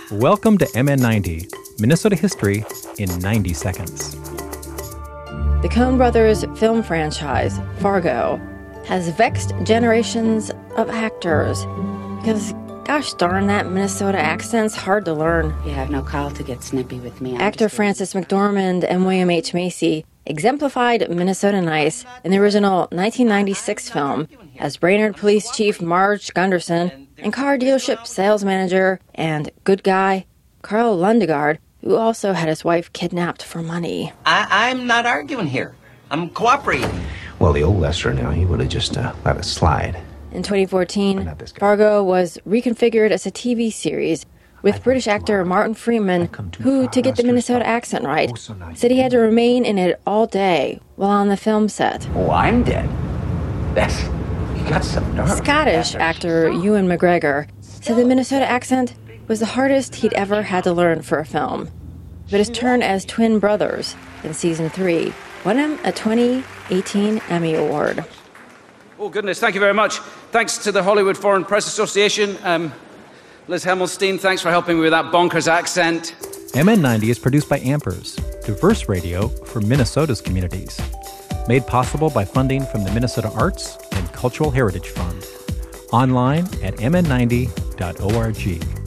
Welcome to MN90, Minnesota History in 90 seconds. The Coen Brothers film franchise, Fargo, has vexed generations of actors because, gosh darn, that Minnesota accent's hard to learn. You have no call to get snippy with me. Actor Francis McDormand and William H. Macy exemplified Minnesota nice in the original 1996 film as Brainerd Police Chief Marge Gunderson and car dealership sales manager and good guy Carl Lundegard, who also had his wife kidnapped for money. I'm not arguing here. I'm cooperating. Well, the old Lester now, he would have just let it slide. In 2014, Fargo was reconfigured as a TV series with British actor Martin Freeman, who, to get the Minnesota accent right, said he had to remain in it all day while on the film set. Oh, I'm dead. You got some nerve. Scottish actor Ewan McGregor said the Minnesota accent was the hardest he'd ever had to learn for a film. But his turn as twin brothers in season 3 won him a 2018 Emmy Award. Oh, goodness, thank you very much. Thanks to the Hollywood Foreign Press Association. Liz Hemmelstein, thanks for helping me with that bonkers accent. MN90 is produced by Ampers, diverse radio for Minnesota's communities. Made possible by funding from the Minnesota Arts and Cultural Heritage Fund. Online at mn90.org.